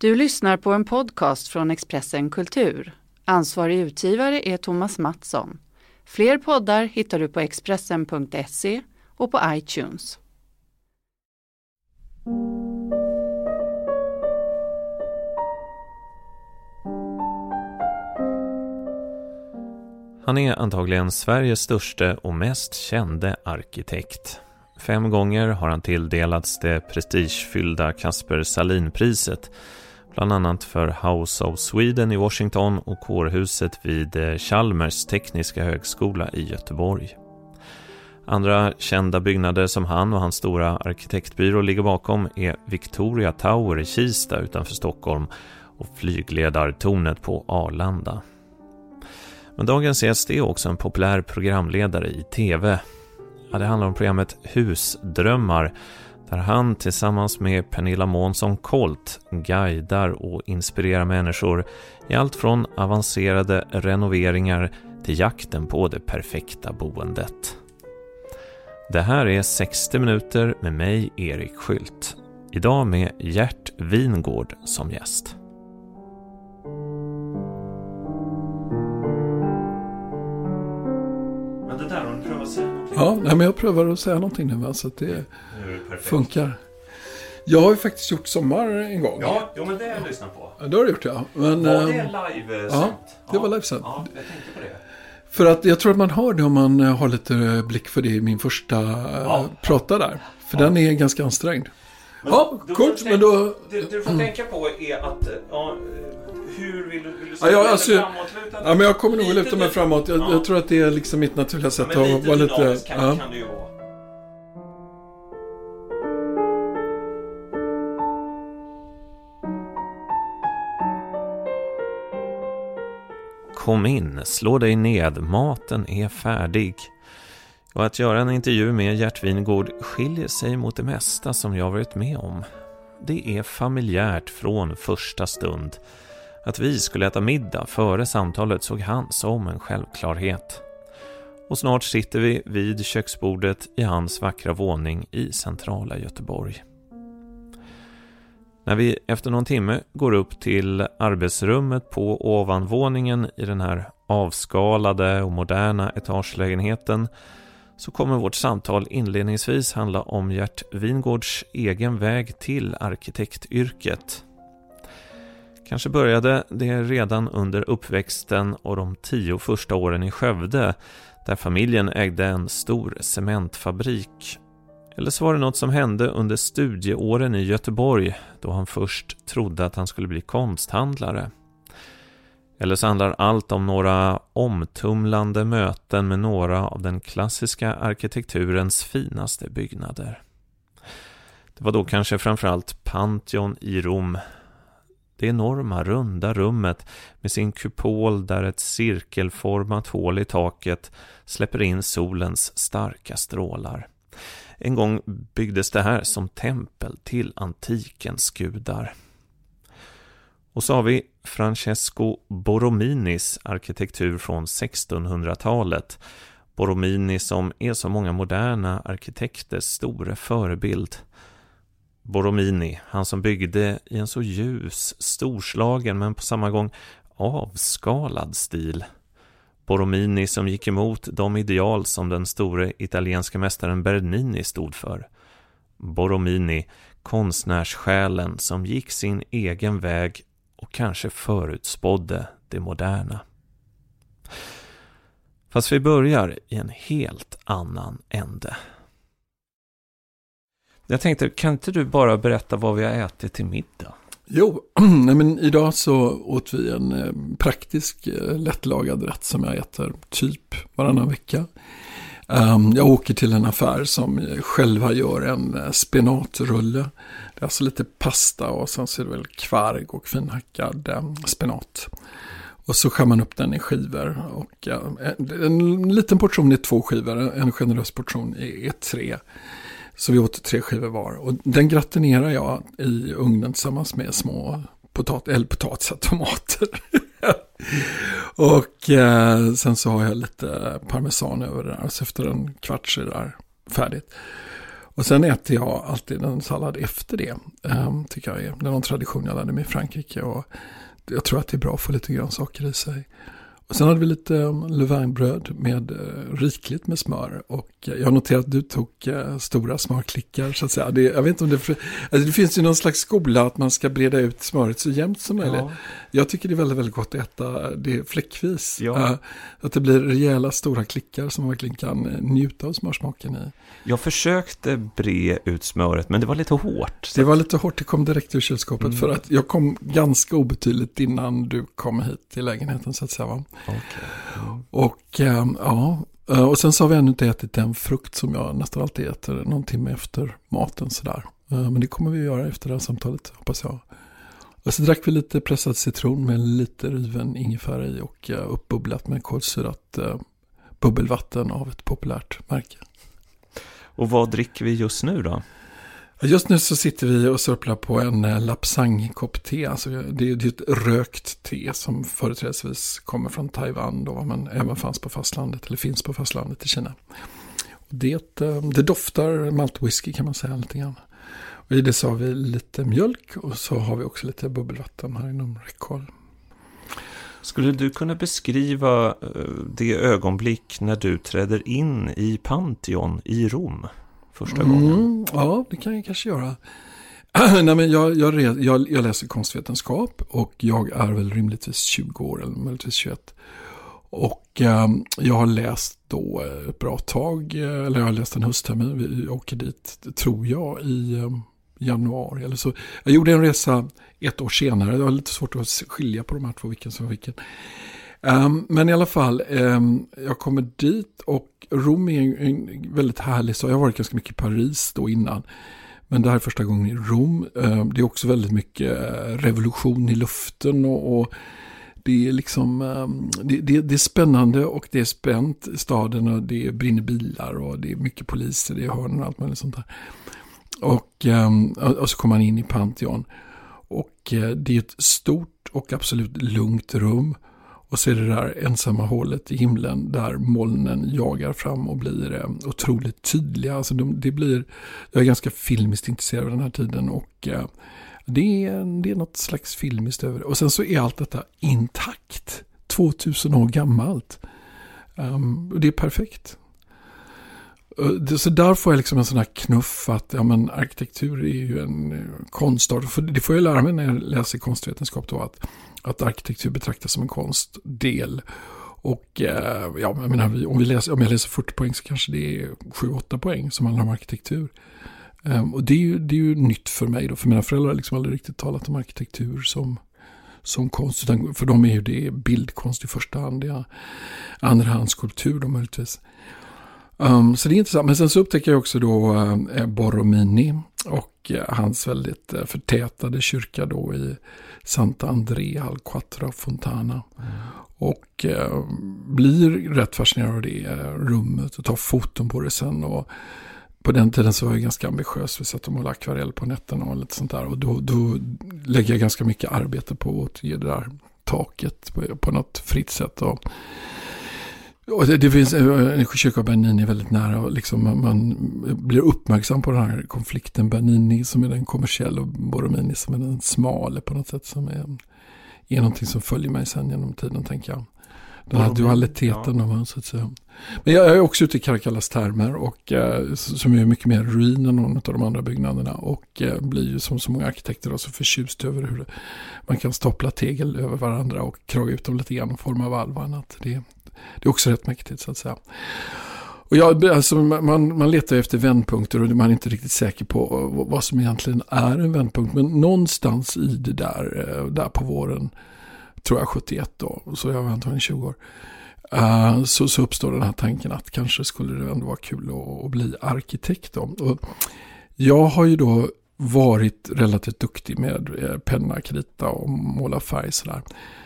Du lyssnar på en podcast från Expressen Kultur. Ansvarig utgivare är Thomas Mattsson. Fler poddar hittar du på Expressen.se och på iTunes. Han är antagligen Sveriges största och mest kände arkitekt. 5 gånger har han tilldelats det prestigefyllda Kasper Sahlin-priset, bland annat för House of Sweden i Washington och kårhuset vid Chalmers tekniska högskola i Göteborg. Andra kända byggnader som han och hans stora arkitektbyrå ligger bakom är Victoria Tower i Kista utanför Stockholm och flygledartornet på Arlanda. Men dagens gäst är också en populär programledare i tv. Ja, det handlar om programmet Husdrömmar, där han tillsammans med Pernilla Månsson-Colt guidar och inspirerar människor i allt från avancerade renoveringar till jakten på det perfekta boendet. Det här är 60 minuter med mig, Erik Skylt. Idag med Gert Wingårdh som gäst. Men det där har du prövat att säga någonting? Ja, men jag prövar att säga någonting nu, så att det funkar. Jag har ju faktiskt gjort sommar en gång. Ja, men det har jag lyssnat på. Ja, det har du gjort, ja. Men, var det live-sänt? Ja, det var live-sänt. Ja, jag tänkte på det. För att jag tror att man hör det om man har lite blick för det i min första prata där. För den är ganska ansträngd. Men kort, men då... Du får tänka på är att... hur vill du framåtlutad? Ja, men jag kommer nog luta mig framåt. Jag tror att det är liksom mitt naturliga sätt att vara lite... kan det ju vara. Kom in, slå dig ned, maten är färdig. Och att göra en intervju med Gert Wingårdh skiljer sig mot det mesta som jag varit med om. Det är familjärt från första stund. Att vi skulle äta middag före samtalet såg han som en självklarhet. Och snart sitter vi vid köksbordet i hans vackra våning i centrala Göteborg. När vi efter någon timme går upp till arbetsrummet på ovanvåningen i den här avskalade och moderna etagelägenheten så kommer vårt samtal inledningsvis handla om Gert Wingårdhs egen väg till arkitektyrket. Kanske började det redan under uppväxten och de 10 första åren i Skövde, där familjen ägde en stor cementfabrik. Eller så var det något som hände under studieåren i Göteborg, då han först trodde att han skulle bli konsthandlare. Eller så handlar allt om några omtumlande möten med några av den klassiska arkitekturens finaste byggnader. Det var då kanske framförallt Pantheon i Rom. Det enorma runda rummet med sin kupol där ett cirkelformat hål i taket släpper in solens starka strålar. En gång byggdes det här som tempel till antikens gudar. Och så har vi Francesco Borominis arkitektur från 1600-talet. Borromini som är så många moderna arkitekters stora förebild. Borromini, han som byggde i en så ljus, storslagen men på samma gång avskalad stil. Borromini som gick emot de ideal som den store italienska mästaren Bernini stod för. Borromini, konstnärssjälen som gick sin egen väg och kanske förutspådde det moderna. Fast vi börjar i en helt annan ände. Jag tänkte, kan inte du bara berätta vad vi har ätit till middag? Jo, men idag så åt vi en praktisk lättlagad rätt som jag äter typ varannan vecka. Jag åker till en affär som själva gör en spenatrulle. Det är alltså lite pasta och sen så är det väl kvarg och finhackad spenat. Och så skär man upp den i skivor. Och en liten portion är 2 skivor, en generös portion är 3. Så vi åt 3 skivor var. Och den gratinerar jag i ugnen tillsammans med små potatis och tomater. Och sen så har jag lite parmesan över det där. Så efter en kvart så är det där färdigt. Och sen äter jag alltid en sallad efter det. Tycker jag är någon tradition jag lärde mig i Frankrike. Och jag tror att det är bra att få lite grönsaker i sig. Och sen hade vi lite levainbröd med rikligt med smör. Och jag noterade att du tog stora smörklickar så att säga. Jag vet inte om det finns ju någon slags skola att man ska breda ut smöret så jämnt som möjligt. Ja. Jag tycker det är väldigt, väldigt gott att äta det fläckvis. Ja. Att det blir rejäla stora klickar som man verkligen kan njuta av smörsmaken i. Jag försökte bre ut smöret men det var lite hårt. Det var lite hårt, det kom direkt ur kylskåpet för att jag kom ganska obetydligt innan du kom hit till lägenheten så att säga, va? Okay. Och sen så har vi ännu inte ätit den frukt som jag nästan alltid äter någon timme efter maten sådär. Men det kommer vi att göra efter det här samtalet, hoppas jag. Och så drack vi lite pressad citron med lite riven ingefära i och uppbubblat med kolsyrat bubbelvatten av ett populärt märke. Och vad dricker vi just nu då? Just nu så sitter vi och sörplar på en lapsang-kopp te. Alltså det är ett rökt te som företrädesvis kommer från Taiwan då, men även finns på fastlandet i Kina. Och det doftar maltwhisky kan man säga lite grann. Och i det så har vi lite mjölk och så har vi också lite bubbelvatten här inom räckhåll. Skulle du kunna beskriva det ögonblick när du träder in i Pantheon i Rom första gången? Ja, det kan jag kanske göra. Nej, men jag läser konstvetenskap och jag är väl rimligtvis 20 år eller möjligtvis 21. Och jag har läst då ett bra tag, eller jag har läst en hösttermin. Vi åker dit, tror jag, i januari eller så. Jag gjorde en resa 1 år senare. Det var lite svårt att skilja på de här två, vilken som var vilken. Men i alla fall, jag kommer dit och Rom är en väldigt härlig stad. Jag har varit ganska mycket i Paris då innan. Men det här är första gången i Rom. Det är också väldigt mycket revolution i luften och det är liksom det är spännande och det är spänt i staden och det brinner bilar och det är mycket poliser, det är hörn och allt möjligt sånt där. Och så kommer man in i Pantheon och det är ett stort och absolut lugnt rum. Och så är det där ensamma hålet i himlen där molnen jagar fram och blir otroligt tydliga. Alltså jag är ganska filmiskt intresserad av den här tiden och det är något slags filmiskt över det. Och sen så är allt detta intakt. 2000 år gammalt. Det är perfekt. Så där får jag liksom en sån här knuff att arkitektur är ju en konstart. Det får jag lära mig när jag läser konstvetenskap då, att arkitektur betraktas som en konstdel. Och om jag läser 40 poäng så kanske det är 7-8 poäng som handlar om arkitektur. Och det är ju nytt för mig då, för mina föräldrar har liksom aldrig riktigt talat om arkitektur som konst, utan för dem är ju det bildkonst i första hand, det är andrahandskulptur då möjligtvis. Så det är intressant. Men sen så upptäcker jag också då Borromini och hans väldigt förtätade kyrka då i Santa Andrea al Quattro Fontana. Och blir rätt fascinerad av det rummet och tar foton på det sen. Och på den tiden så var jag ganska ambitiös. Vi satt och målade akvarell på nätterna och lite sånt där. Och då lägger jag ganska mycket arbete på att ge det där taket på något fritt sätt. Och det finns en kyrka av Bernini väldigt nära och liksom man blir uppmärksam på den här konflikten. Bernini som är den kommersiella och Borromini som är den smala på något sätt, som är någonting som följer mig sen genom tiden, tänker jag. Den här dualiteten av hans, så att säga. Men jag är också ute i Caracallas termer och som är mycket mer ruin än någon av de andra byggnaderna och blir ju som så många arkitekter så förtjust över hur man kan stapla tegel över varandra och kraga ut dem lite grann och forma valvan. Det är också rätt mäktigt, så att säga. Och man letar efter vändpunkter och man är inte riktigt säker på vad som egentligen är en vändpunkt. Men någonstans i det där på våren, tror jag 71 då, så jag var antagligen 20 år, så uppstår den här tanken att kanske skulle det ändå vara kul att bli arkitekt då. Och jag har ju då varit relativt duktig med penna, krita och måla färg sådär.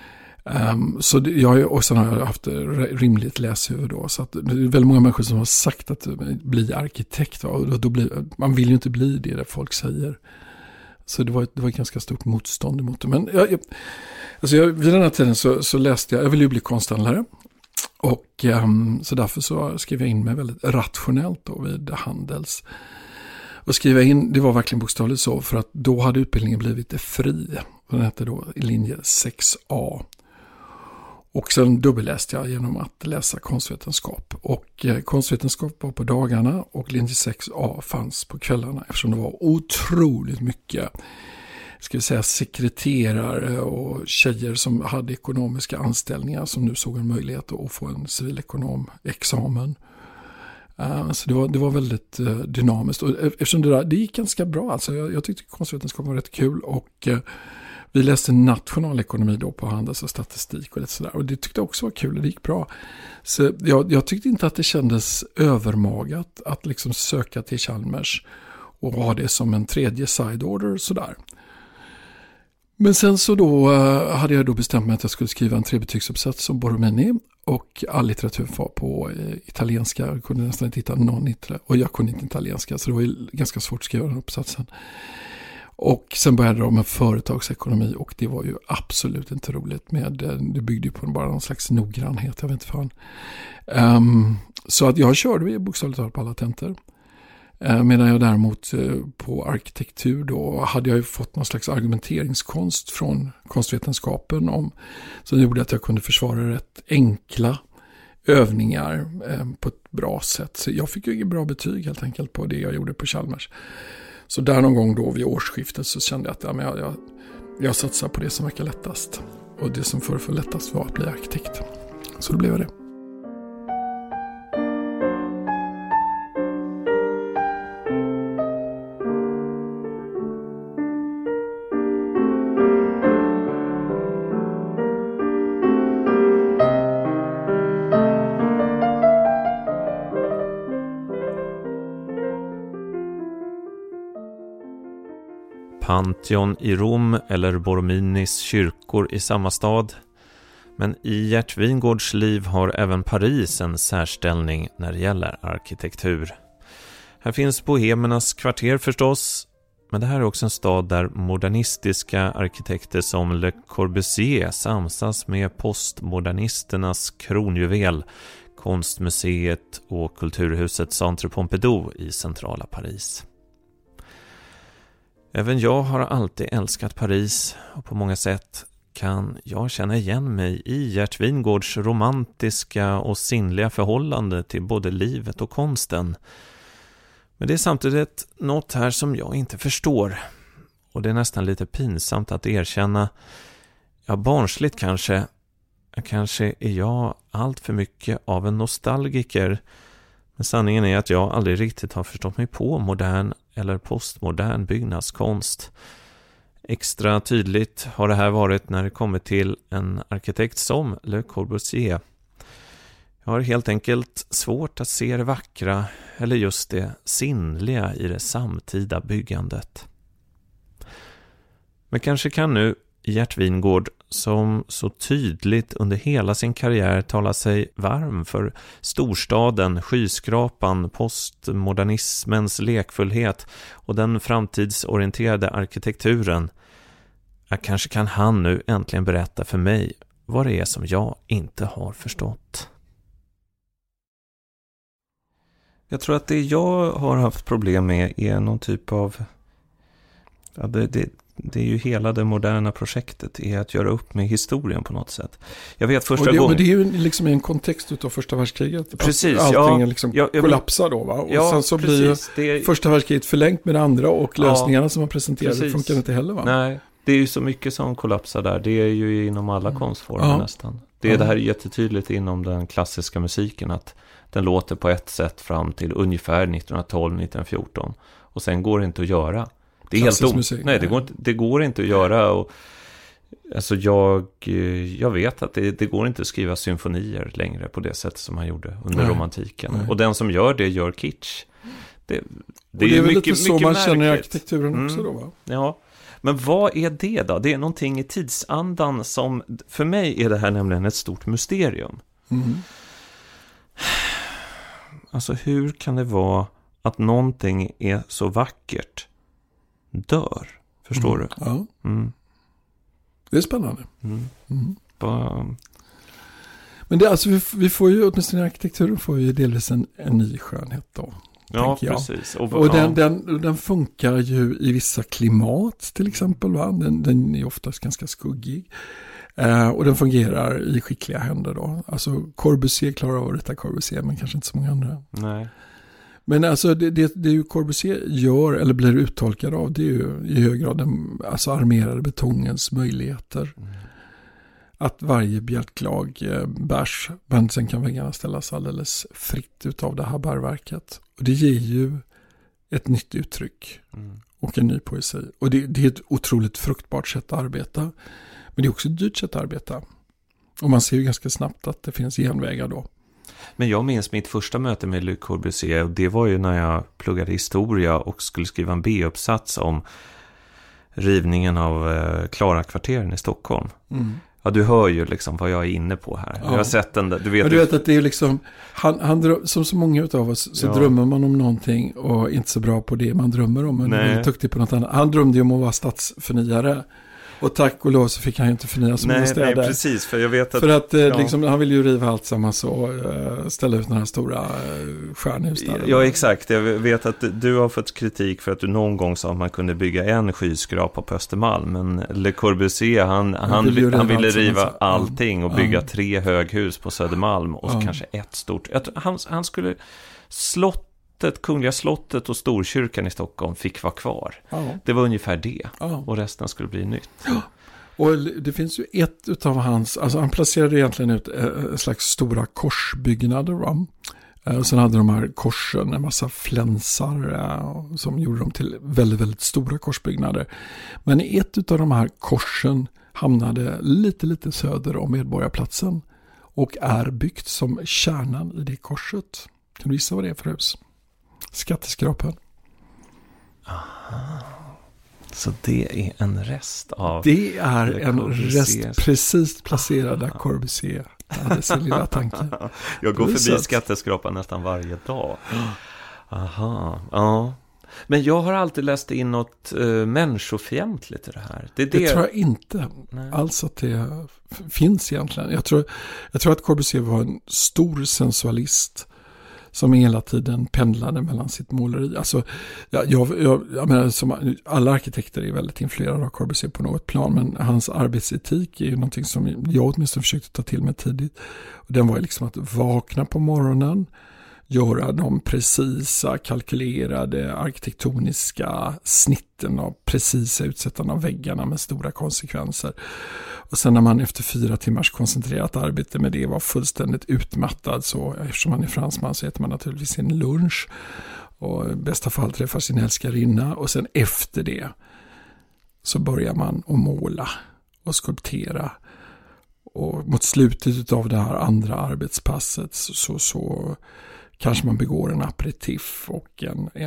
Så och sen har jag haft rimligt läshuvud då, så att det är väldigt många människor som har sagt att bli arkitekt och då man vill ju inte bli det folk säger. Så det var ett ganska stort motstånd emot det. Men vid den här tiden så läste jag ville ju bli konsthandlare och så därför så skrev jag in mig väldigt rationellt då vid Handels. Och skriva in, det var verkligen bokstavligt så, för att då hade utbildningen blivit fri. Den hette då linje 6A. Och sen dubbelläste jag genom att läsa konstvetenskap. Och konstvetenskap var på dagarna och linje 6A fanns på kvällarna, eftersom det var otroligt mycket, ska vi säga, sekreterare och tjejer som hade ekonomiska anställningar som nu såg en möjlighet att få en civilekonomexamen. Så det var väldigt dynamiskt. Och eftersom det gick ganska bra. Alltså jag tyckte konstvetenskap var rätt kul. Och vi läste nationalekonomi då på handels och statistik och lite sådär. Och det tyckte jag också var kul och det gick bra. Så jag tyckte inte att det kändes övermagat att liksom söka till Chalmers och ha det som en tredje side order sådär. Men sen så då hade jag då bestämt mig att jag skulle skriva en 3-betygsuppsats om Borromini, och all litteratur var på italienska. Jag kunde nästan inte hitta någon och jag kunde inte italienska, så det var ju ganska svårt att skriva den uppsatsen. Och sen började de med företagsekonomi, och det var ju absolut inte roligt. Det byggde ju på bara någon slags noggrannhet, jag vet inte fan. Så att jag körde bokstavligt talat på alla tentor. Medan jag däremot på arkitektur då hade jag ju fått någon slags argumenteringskonst från konstvetenskapen som gjorde att jag kunde försvara rätt enkla övningar på ett bra sätt. Så jag fick ju bra betyg helt enkelt på det jag gjorde på Chalmers. Så där någon gång då vid årsskiftet så kände jag att jag satsar på det som verkar lättast. Och det som föreföll lättast var att bli arkitekt. Så då blev jag det. Pantheon i Rom eller Borrominis kyrkor i samma stad. Men i Gert Wingårds liv har även Paris en särställning när det gäller arkitektur. Här finns bohemernas kvarter förstås, men det här är också en stad där modernistiska arkitekter som Le Corbusier samsas med postmodernisternas kronjuvel, konstmuseet och kulturhuset Centre Pompidou i centrala Paris. Även jag har alltid älskat Paris, och på många sätt kan jag känna igen mig i Gert Wingårds romantiska och sinnliga förhållande till både livet och konsten. Men det är samtidigt något här som jag inte förstår, och det är nästan lite pinsamt att erkänna. Ja, barnsligt kanske är jag allt för mycket av en nostalgiker, men sanningen är att jag aldrig riktigt har förstått mig på modern eller postmodern byggnadskonst. Extra tydligt har det här varit när det kommer till en arkitekt som Le Corbusier. Jag har helt enkelt svårt att se det vackra eller just det sinnliga i det samtida byggandet. Men kanske kan nu Gert Wingård, som så tydligt under hela sin karriär talar sig varm för storstaden, skyskrapan, postmodernismens lekfullhet och den framtidsorienterade arkitekturen, kanske kan han nu äntligen berätta för mig vad det är som jag inte har förstått. Jag tror att det jag har haft problem med är någon typ av... Ja, det är ju hela det moderna projektet är att göra upp med historien på något sätt. Jag vet första gången... Men det är ju liksom i en kontext utav första världskriget. Precis, allting liksom kollapsar då, va? Och sen så precis, blir första världskriget förlängt med det andra, och lösningarna som man presenterade funkar inte heller, va? Nej, det är ju så mycket som kollapsar där. Det är ju inom alla konstformer nästan. Det här är jättetydligt inom den klassiska musiken, att den låter på ett sätt fram till ungefär 1912-1914. Och sen går det inte att göra. Det är helt musik. Nej, det går inte att göra. Och, alltså jag vet att det går inte att skriva symfonier längre på det sätt som man gjorde under romantiken. Nej. Och den som gör det gör kitsch. Det är väl lite så man känner i arkitekturen också då, va? Ja. Men vad är det då? Det är någonting i tidsandan som... För mig är det här nämligen ett stort mysterium. Mm. Alltså hur kan det vara att någonting är så vackert dör? Förstår du? Ja. Mm. Det är spännande. Men det, alltså, vi får ju, åtminstone i arkitekturen får vi delvis en ny skönhet då. Ja, jag. Precis. Och den funkar ju i vissa klimat till exempel. Va? Den är oftast ganska skuggig. Och den fungerar i skickliga händer då. Alltså Corbusier klarar av att rita Corbusier, men kanske inte så många andra. Nej. Men alltså det ju Corbusier gör eller blir uttolkad av, det är ju i hög grad den alltså armerade betongens möjligheter. Att varje bjälklag bärs, men sen kan väggarna ställas alldeles fritt utav det här bärverket. Och det ger ju ett nytt uttryck och en ny poesi. Och det är ett otroligt fruktbart sätt att arbeta. Men det är också ett dyrt sätt att arbeta. Och man ser ju ganska snabbt att det finns genvägar då. Men jag minns mitt första möte med Le Corbusier, och det var ju när jag pluggade historia och skulle skriva en B-uppsats om rivningen av Klarakvarteren i Stockholm. Ja, du hör ju liksom vad jag är inne på här. Ja. Jag har sett den där. Du vet att det är liksom, som så många utav oss så drömmer man om någonting och inte så bra på det man drömmer om. Men är duktig på något annat. Han drömde ju om att vara stadsförnyare. Och tack och lov så fick han ju inte förnya så många städer. Nej, precis. För jag vet att... För att liksom, han ville ju riva allt sammans och ställa ut den här stora stjärnhus där. Ja, exakt. Jag vet att du har fått kritik för att du någon gång sa att man kunde bygga en skyskrapa på Östermalm. Men Le Corbusier, han ville riva allting och bygga 3 höghus på Södermalm och så kanske ett stort... Han skulle... Kungliga slottet och Storkyrkan i Stockholm fick vara kvar. Det var ungefär det. Och resten skulle bli nytt. Och det finns ju ett utav hans... Alltså han placerade egentligen ut en slags stora korsbyggnader. Va? Och sen hade de här korsen en massa flänsar som gjorde dem till väldigt, väldigt stora korsbyggnader. Men ett utav de här korsen hamnade lite söder om Medborgarplatsen och är byggt som kärnan i det korset. Kan du gissa vad det är för hus? Skatteskrapan. Aha. Så det är en rest av... Det är en rest precis placerad där Corbusier hade sin lilla tanke. Jag går förbi skatteskrapan nästan varje dag. Aha, ja. Men jag har alltid läst in något människofientligt i det här. Det tror jag inte alls att det finns egentligen. Jag tror att Corbusier var en stor sensualist som hela tiden pendlade mellan sitt måleri. Alltså, jag menar, som alla arkitekter är väldigt influerade av Corbusier på något plan, men hans arbetsetik är ju någonting som jag åtminstone försökte ta till mig tidigt. Och den var ju liksom att vakna på morgonen, göra de precisa, kalkylerade arkitektoniska snitten av precisa utsättande av väggarna med stora konsekvenser. Och sen när man efter 4 timmars koncentrerat arbete med det var fullständigt utmattad, så eftersom man är fransman så äter man naturligtvis sin lunch och i bästa fall träffar sin älskarinna, och sen efter det så börjar man att måla och skulptera. Och mot slutet av det här andra arbetspasset så kanske man begår en aperitif och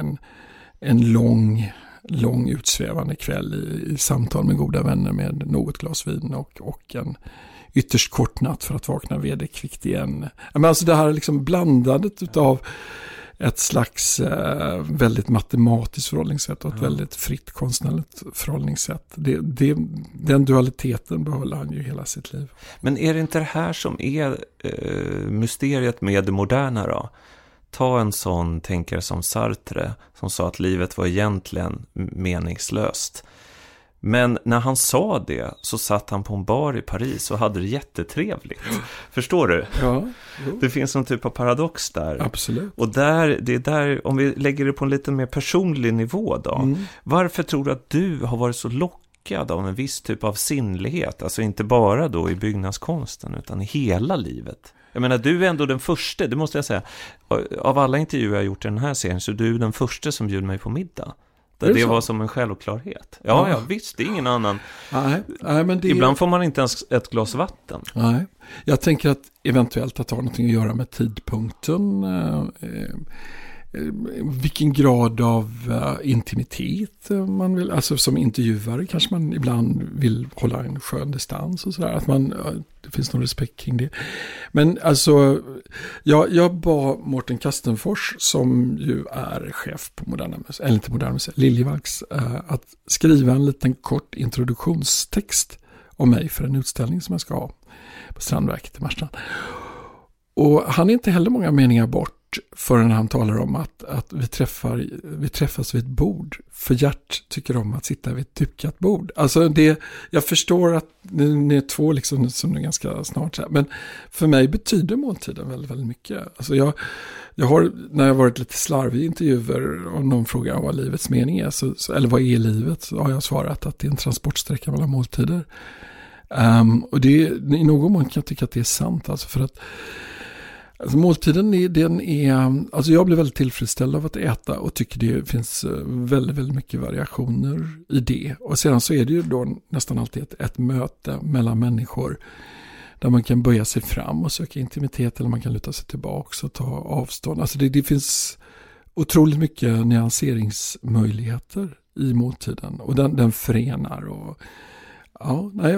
en lång utsvävande kväll i samtal med goda vänner med något glas vin och en ytterst kort natt för att vakna vederkvickt igen. Men alltså det här liksom blandandet utav ett slags väldigt matematiskt förhållningssätt och ett väldigt fritt konstnärligt förhållningssätt. Den dualiteten behåller han ju hela sitt liv. Men är det inte det här som är mysteriet med det moderna då? Ta en sån tänkare som Sartre som sa att livet var egentligen meningslöst. Men när han sa det så satt han på en bar i Paris och hade det jättetrevligt. Förstår du? Ja. Det finns en typ av paradox där. Absolut. Och det är där, om vi lägger det på en lite mer personlig nivå då. Varför tror du att du har varit så lockad av en viss typ av sinnlighet? Alltså inte bara då i byggnadskonsten utan i hela livet. Jag menar, du är ändå den första, det måste jag säga. Av alla intervjuer jag har gjort i den här serien så är du den första som bjuder mig på middag. Det var som en självklarhet. Ja, visst, det är ingen annan. Nej, men ibland får man inte ens ett glas vatten. Nej, jag tänker att eventuellt att ha någonting att göra med tidpunkten. Vilken grad av intimitet man vill, alltså som intervjuare kanske man ibland vill hålla en skön distans och sådär, att det finns någon respekt kring det. Men alltså jag bad Mårten Kastenfors, som ju är chef på Moderna Museet, Liljevalchs, att skriva en liten kort introduktionstext om mig för en utställning som jag ska ha på Strandverket i Marstrand. Och han är inte heller många meningar bort förrän han talar om att vi träffas vid ett bord. För Gert tycker om att sitta vid ett dukat bord. Alltså jag förstår att ni är två liksom, som är ganska snart så här. Men för mig betyder måltiden väldigt, väldigt mycket. Alltså jag har, när jag varit lite slarvig i intervjuer och någon frågar vad livets mening är, eller vad är livet, så har jag svarat att det är en transportsträcka mellan måltider. Och det, i någon mån kan jag tycka att det är sant. Alltså för att alltså måltiden alltså jag blir väldigt tillfredsställd av att äta och tycker det finns väldigt, väldigt mycket variationer i det. Och sedan så är det ju då nästan alltid ett möte mellan människor där man kan böja sig fram och söka intimitet, eller man kan luta sig tillbaka och ta avstånd. Alltså det finns otroligt mycket nyanseringsmöjligheter i måltiden, och den förenar. Och ja, nej,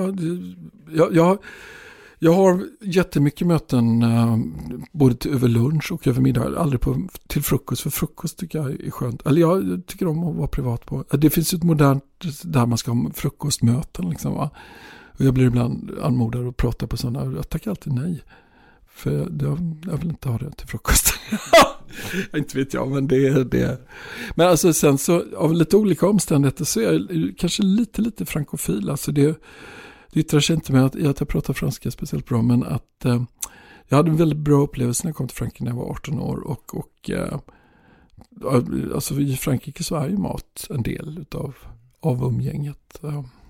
jag har jättemycket möten både över lunch och över middag, aldrig till frukost, för frukost tycker jag är skönt. Eller jag tycker om att vara privat på. Det finns ju ett modernt där man ska ha frukostmöten liksom, va? Och jag blir ibland anmodad att prata på sådana, jag tackar alltid nej. För jag vill inte ha det till frukost. Inte vet jag, men det är det. Men alltså sen så, av lite olika omständigheter så är jag kanske lite frankofil. Alltså det yttrar sig inte med att jag pratar franska speciellt bra, men att jag hade en väldigt bra upplevelse när jag kom till Frankrike när jag var 18 år. Och alltså i Frankrike så är ju mat en del av umgänget.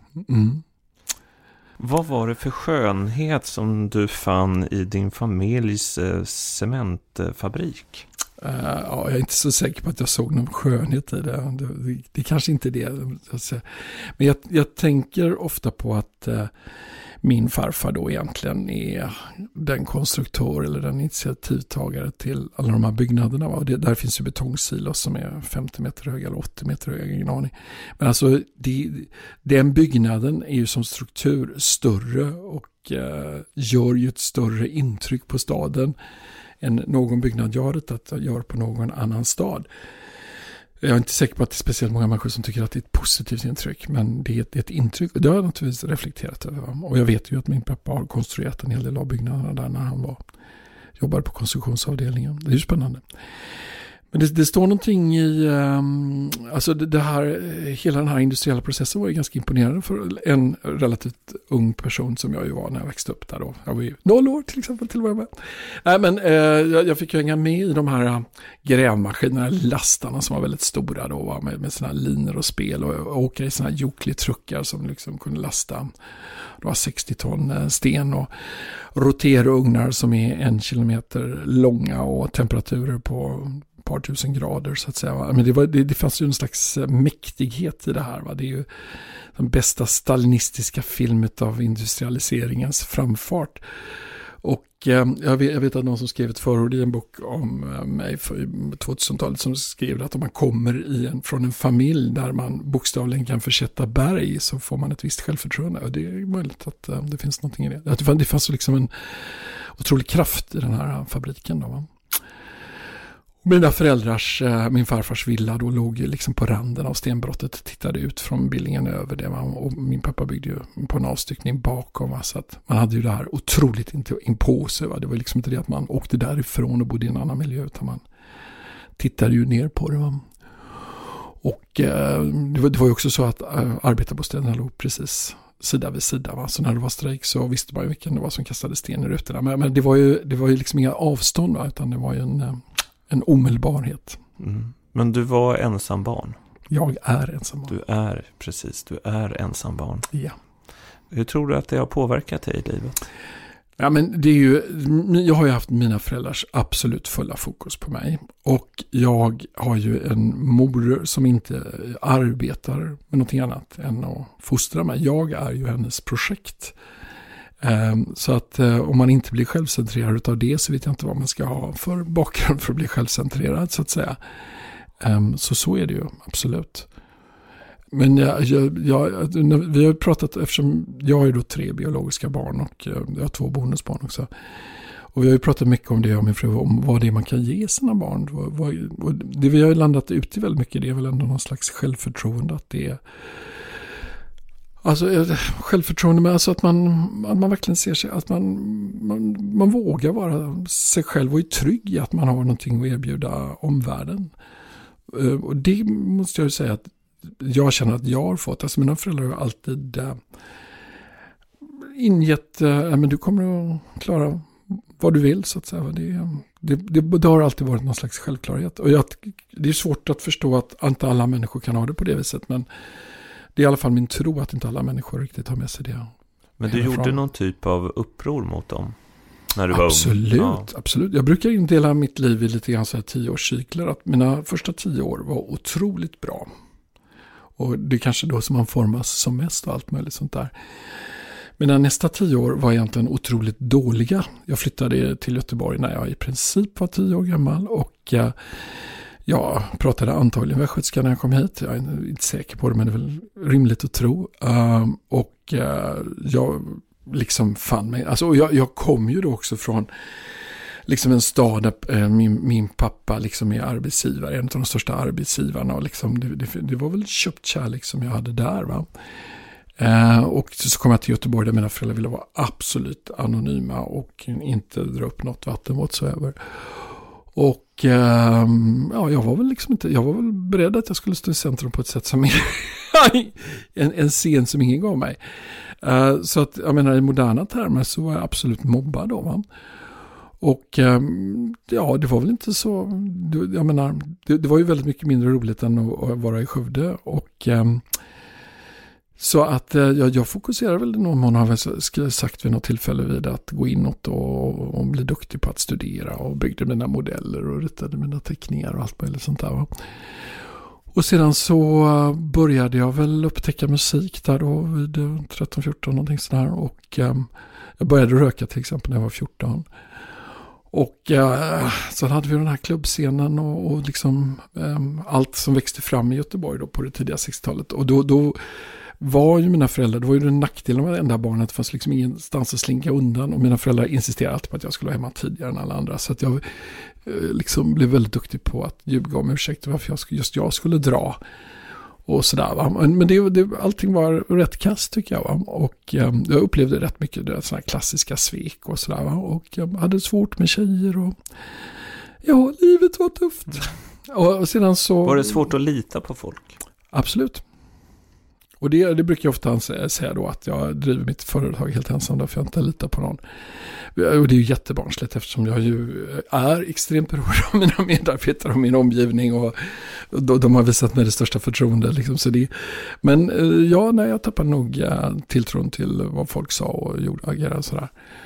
Vad var det för skönhet som du fann i din familjs cementfabrik? Jag är inte så säker på att jag såg någon skönhet i det. Det kanske inte är det. Men jag tänker ofta på att min farfar då egentligen är den konstruktör eller den initiativtagare till alla de här byggnaderna. Och där finns ju betongsilos som är 50 meter höga eller 80 meter höga, ingen aning. Men alltså den byggnaden är ju som struktur större och gör ju ett större intryck på staden än någon byggnad gör på någon annan stad. Jag är inte säker på att det är speciellt många människor som tycker att det är ett positivt intryck, men det är ett intryck, och det har jag naturligtvis reflekterat över. Och jag vet ju att min pappa har konstruerat en hel del av byggnaderna där när han jobbade på konstruktionsavdelningen. Det är ju spännande. Men det står någonting i, alltså hela den här industriella processen var ju ganska imponerande för en relativt ung person som jag ju var när jag växte upp där då. Jag var ju 0 år till exempel till att börja med. Nej, men jag fick ju hänga med i de här grävmaskinerna, lastarna som var väldigt stora då, med såna här linor och spel, och åka i såna här Jokli-truckar som liksom kunde lasta. Det var 60 ton sten och roterugnar som är 1 kilometer långa och temperaturer på ett par tusen grader så att säga. Men det fanns ju en slags mäktighet i det här. Va? Det är ju den bästa stalinistiska filmet av industrialiseringens framfart. Och jag vet att någon som skrev ett förord i en bok om mig för 2000-talet som skrev att om man kommer från en familj där man bokstavligen kan försätta berg så får man ett visst självförtroende. Och det är möjligt att det finns någonting i det. Det fanns liksom en otrolig kraft i den här fabriken då, va? Mina föräldrars, min farfars villa då låg liksom på randen av stenbrottet, tittade ut från Billingen över det, och min pappa byggde ju på en avstyckning bakom, så att man hade ju det här otroligt inpå sig. Det var liksom inte det att man åkte därifrån och bodde i en annan miljö, utan man tittade ju ner på det. Va? Och det var ju också så att arbetarbostäderna låg precis sida vid sida. Va? Så när det var strejk så visste man ju vilken det var som kastade sten i rutorna. Men det var ju liksom inga avstånd, va? Utan det var ju en omedelbarhet. Mm. Men du var ensam barn. Jag är ensam barn. Du är ensam barn. Ja. Hur tror du att det har påverkat dig i livet? Ja, men jag har ju haft mina föräldrars absolut fulla fokus på mig. Och jag har ju en mor som inte arbetar med någonting annat än att fostra mig. Jag är ju hennes projekt. Så att om man inte blir självcentrerad av det, så vet jag inte vad man ska ha för bakgrund för att bli självcentrerad, så att säga. Så är det ju, absolut. Men vi har pratat, eftersom jag har ju då 3 biologiska barn och jag har 2 bonusbarn också. Och vi har ju pratat mycket om det, om min fru, om vad det är man kan ge sina barn. Och det vi har landat ut i väldigt mycket, det är väl ändå någon slags självförtroende, att det Alltså självförtroende med alltså att man verkligen ser sig, att man vågar vara sig själv och är trygg i att man har någonting att erbjuda omvärlden. Och det måste jag ju säga att jag känner att jag har fått. Alltså mina föräldrar har alltid ingett, men du kommer att klara vad du vill så att säga. Det har alltid varit någon slags självklarhet. Och det är svårt att förstå att inte alla människor kan ha det på det viset, men det är i alla fall min tro att inte alla människor riktigt har med sig det. Men du gjorde någon typ av uppror mot dem när du var ung? Absolut. Jag brukar indela mitt liv i lite grann så här 10-årscykler. Att mina första 10 år var otroligt bra. Och det är kanske då som man formas som mest och allt möjligt sånt där. Mina nästa 10 år var egentligen otroligt dåliga. Jag flyttade till Göteborg när jag i princip var 10 år gammal och jag pratade antagligen västgötska när jag kom hit. Jag är inte säker på det, men det är väl rimligt att tro. Jag liksom fann mig. Alltså, jag kom ju då också från liksom en stad där min pappa liksom är arbetsgivare. En av de största arbetsgivarna. Och liksom det var väl köpt kärlek som jag hade där, va? Och så kom jag till Göteborg där mina föräldrar ville vara absolut anonyma och inte dra upp något vatten whatsoever. Och jag var väl liksom inte, jag var väl beredd att jag skulle stå i centrum på ett sätt som en scen som ingen gav mig. Så att jag menar i moderna termer så var jag absolut mobbad då, va? Och det var väl inte så, jag menar det var ju väldigt mycket mindre roligt än att vara i Skövde och så att jag fokuserar väl någon mån har sagt vid något tillfälle vid att gå inåt och bli duktig på att studera och byggde mina modeller och ritade mina teckningar och allt möjligt sånt där, va? Och sedan så började jag väl upptäcka musik där då vid 13-14 någonting sådär och jag började röka till exempel när jag var 14. Och så hade vi den här klubbscenen och liksom allt som växte fram i Göteborg då på det tidiga 60-talet och då var ju mina föräldrar, det var ju den nackdelen med det enda barnet, det fanns liksom ingenstans att slinka undan och mina föräldrar insisterade alltid på att jag skulle vara hemma tidigare än alla andra så att jag liksom blev väldigt duktig på att ljuga om ursäkter varför jag skulle dra och sådär, va? Men allting var rätt kast tycker jag, va? Och jag upplevde rätt mycket det sådana klassiska svek och sådär, va? Och jag hade svårt med tjejer och ja, livet var tufft. Och sedan så... Var det svårt att lita på folk? Absolut. Och det brukar jag ofta säga då att jag driver mitt företag helt ensam därför jag inte litar på någon. Och det är ju jättebarnsligt eftersom jag ju är extremt beroende av mina medarbetare och min omgivning och de har visat mig det största förtroende. Liksom, så men jag tappar nog tilltron till vad folk sa och agerade sådär.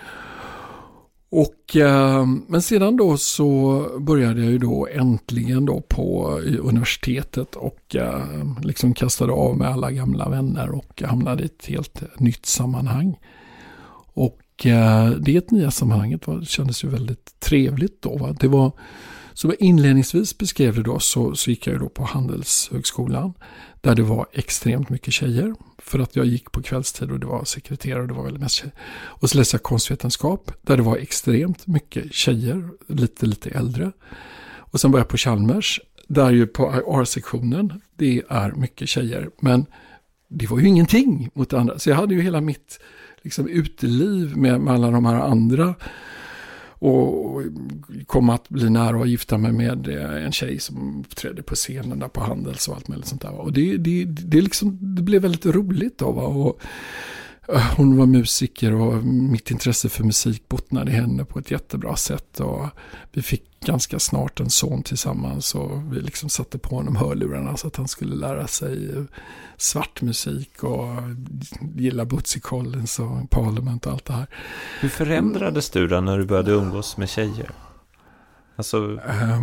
Och, men sedan då så började jag ju då äntligen då på universitetet och liksom kastade av med alla gamla vänner och hamnade i ett helt nytt sammanhang. Och det nya sammanhanget kändes ju väldigt trevligt då. Va? Det var, som jag inledningsvis beskrev det då så gick jag ju då på Handelshögskolan där det var extremt mycket tjejer. För att jag gick på kvällstid och det var sekreterare och det var väldigt mest tjejer. Och så läste jag konstvetenskap där det var extremt mycket tjejer, lite äldre. Och sen var jag på Chalmers där ju på R-sektionen det är mycket tjejer. Men det var ju ingenting mot det andra. Så jag hade ju hela mitt liksom, uteliv med alla de här andra och kom att bli nära och gifta mig med en tjej som uppträdde på scenen där på Handels och allt möjligt sånt där. Och det blev väldigt roligt då, va? Och hon var musiker och mitt intresse för musik bottnade i henne på ett jättebra sätt och vi fick ganska snart en son tillsammans och vi liksom satte på honom hörlurarna så att han skulle lära sig svart musik och gilla Bootsy Collins och Parliament och allt det här. Hur förändrades du då när du började umgås med tjejer? Alltså...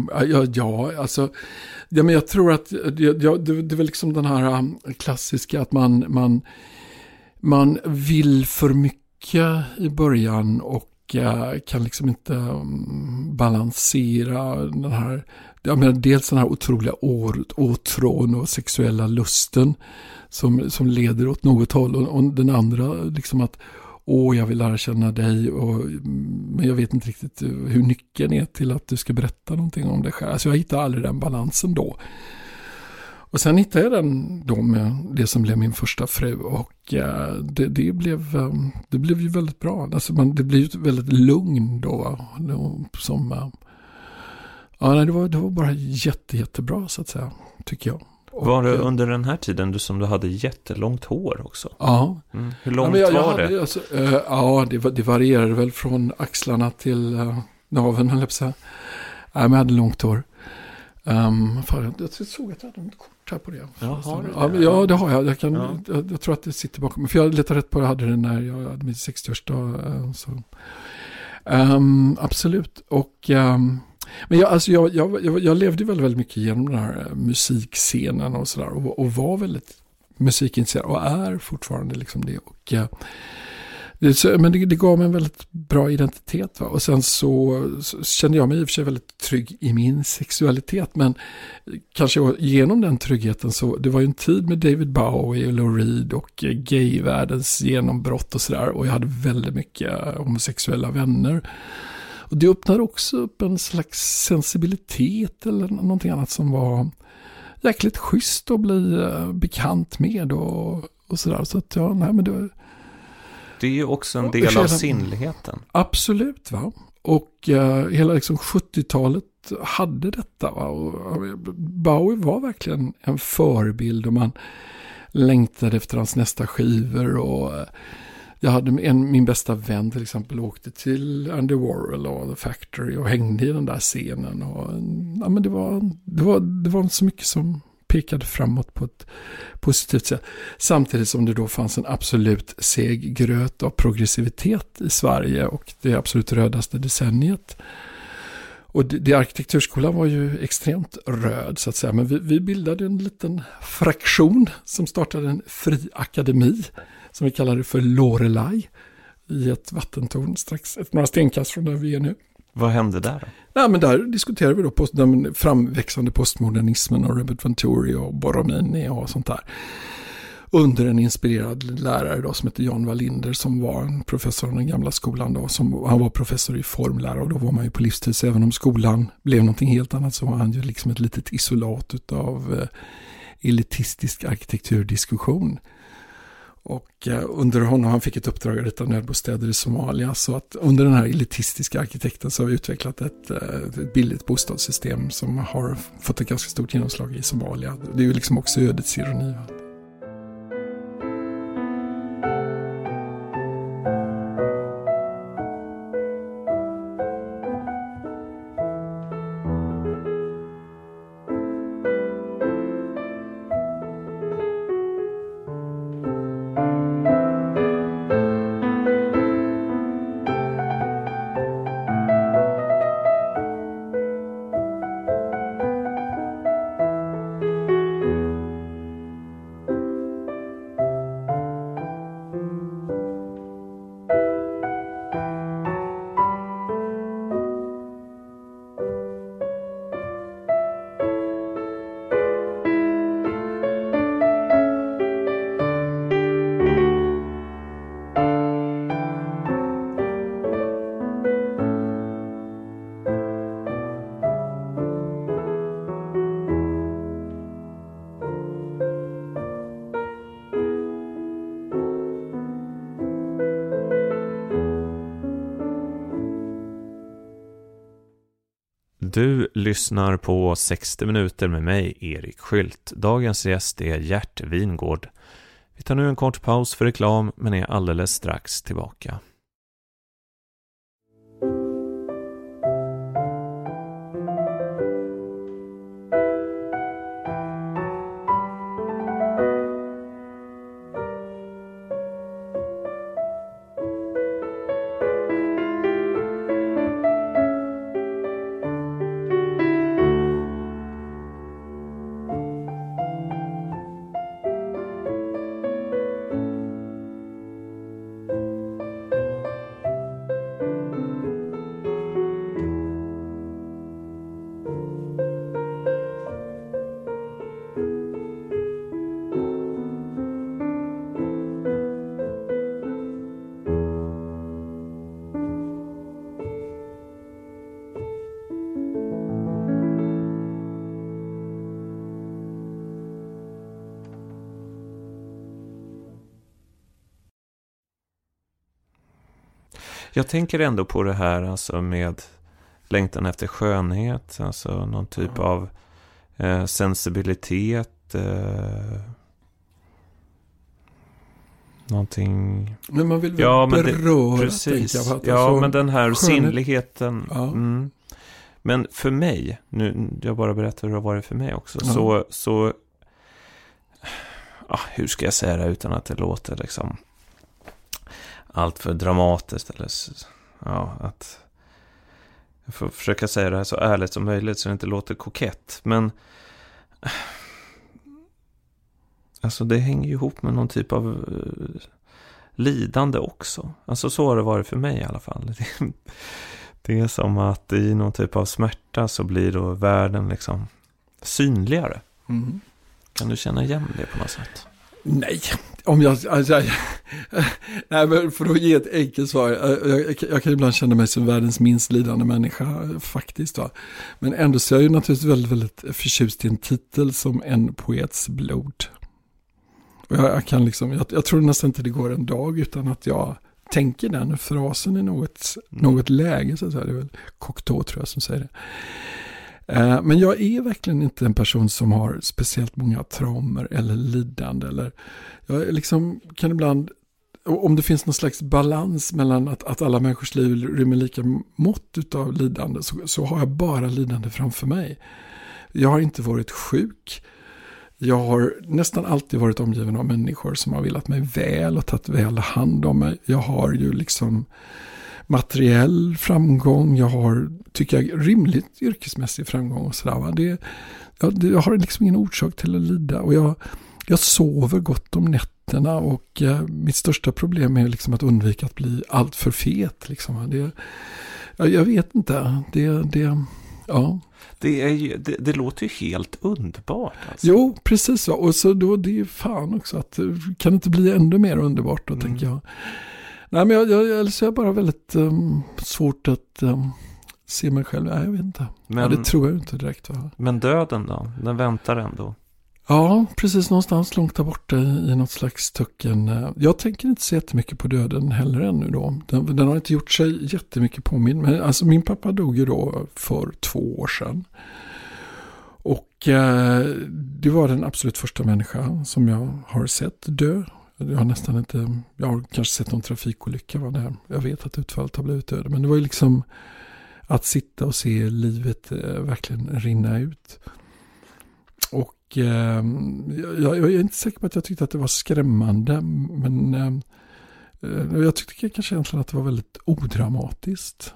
men jag tror att det var liksom den här klassiska att man vill för mycket i början och kan liksom inte balansera den här, dels den här otroliga åtrån och sexuella lusten som leder åt något håll och den andra liksom att jag vill lära känna dig men jag vet inte riktigt hur nyckeln är till att du ska berätta någonting om dig själv. Alltså jag hittar aldrig den balansen då. Och sen hittade jag den då med det som blev min första fru och det blev ju väldigt bra. Alltså det blev ju väldigt lugn då. Det var bara jättebra så att säga, tycker jag. Var det under den här tiden som du hade jättelångt hår också? Ja. Hur långt var det? Alltså, det varierade väl från axlarna till naveln, höll jag på att säga. Nej, men jag hade långt hår. Jag såg att jag hade ett kort här på det. Ja, det har jag. Jag tror att det sitter bakom mig. För jag letade rätt på det. Jag hade det när jag hade min 60-årsdag. Absolut. Och... men jag levde väldigt, väldigt mycket genom den här musikscenen och sådär. Och var väldigt musikintresserad och är fortfarande liksom det. Och, men det gav mig en väldigt bra identitet. Va? Och sen så kände jag mig i och för sig väldigt trygg i min sexualitet. Men kanske genom den tryggheten så det var ju en tid med David Bowie och Lou Reed och gayvärldens genombrott och sådär. Och jag hade väldigt mycket homosexuella vänner. Och det öppnade också upp en slags sensibilitet eller någonting annat som var jäkligt schysst att bli bekant med och sådär. Så att det är ju också en del av sinnligheten. Absolut, va. Och hela liksom 70-talet hade detta, va. Och Bowie var verkligen en förebild och man längtade efter hans nästa skivor och... Jag hade min bästa vän till exempel åkte till Andy Warhol och The Factory och hängde i den där scenen. Och, men det var så mycket som pekade framåt på ett positivt sätt. Samtidigt som det då fanns en absolut seg gröt av progressivitet i Sverige och det absolut rödaste decenniet. Och det arkitekturskolan var ju extremt röd så att säga. Men vi bildade en liten fraktion som startade en fri akademi. Som vi kallar det för Lorelei i ett vattentorn strax några stenkast från där vi är nu. Vad hände där då? Ja, men där diskuterar vi då den framväxande postmodernismen och Robert Venturi och Borromini och sånt där. Under en inspirerad lärare då som heter Jan Wallinder som var en professor i den gamla skolan då. Han var professor i formlära och då var man ju på livstid. Så även om skolan blev någonting helt annat så var han ju liksom ett litet isolat utav elitistisk arkitekturdiskussion. Och under honom, han fick ett uppdrag att rita nödbostäder i Somalia. Så att under den här elitistiska arkitekten så har vi utvecklat ett billigt bostadssystem som har fått ett ganska stort genomslag i Somalia. Det är ju liksom också ödets ironi. Du lyssnar på 60 minuter med mig, Erik Skylt. Dagens gäst är Gert Wingård. Vi tar nu en kort paus för reklam men är alldeles strax tillbaka. Jag tänker ändå på det här alltså med längtan efter skönhet, alltså någon typ av sensibilitet, någonting. Men man vill väl beröra, precis. tänker jag. Ja, men den här skönhet. sinnligheten. Ja. Men för mig, nu jag bara berättar hur det har varit för mig också, så hur ska jag säga det utan att det låter liksom allt för dramatiskt eller att jag får försöka säga det här så ärligt som möjligt så det inte låter kokett, men alltså det hänger ju ihop med någon typ av lidande också. Alltså så har det varit för mig i alla fall. Det är som att i någon typ av smärta så blir då världen liksom synligare. Mm. Kan du känna igen det på något sätt? Nej, nej, men för att ge ett enkelt svar. Jag kan ibland känna mig som världens minst lidande människa faktiskt. Va? Men ändå så är jag ju naturligtvis väldigt, väldigt förtjust i en titel som En poets blod. Och jag kan liksom, jag tror nästan inte det går en dag utan att jag tänker den frasen i något läge. Så att säga. Det är väl Cocteau tror jag som säger det. Men jag är verkligen inte en person som har speciellt många traumer eller lidande. Eller jag liksom kan ibland, om det finns någon slags balans mellan att alla människors liv rymmer lika mått av lidande så har jag bara lidande framför mig. Jag har inte varit sjuk. Jag har nästan alltid varit omgiven av människor som har velat mig väl och tagit väl hand om mig. Jag har ju liksom materiell framgång, jag har, tycker jag, rimligt yrkesmässig framgång och sådär. Jag har liksom ingen orsak till att lida och jag sover gott om nätterna och mitt största problem är liksom att undvika att bli allt för fet. Liksom. Jag vet inte, ja. Det låter ju helt underbart. Alltså. Jo, precis så. Och så då det är ju fan också att kan det inte bli ännu mer underbart då, tänker jag. Nej, men jag är bara väldigt svårt att se mig själv. Nej, jag vet inte. Men, det tror jag inte direkt. Va? Men döden då? Den väntar ändå? Ja, precis någonstans långt där borta i något slags töcken. Jag tänker inte se jättemycket på döden heller ännu då. Den har inte gjort sig jättemycket på min. Men alltså min pappa dog ju då för 2 år sedan. Och det var den absolut första människa som jag har sett dö. Jag har kanske sett någon trafikolycka var där. Jag vet att utfallet har blivit död. Men det var ju liksom att sitta och se livet verkligen rinna ut. Och jag är inte säker på att jag tyckte att det var skrämmande. Men jag tyckte kanske egentligen att det var väldigt odramatiskt.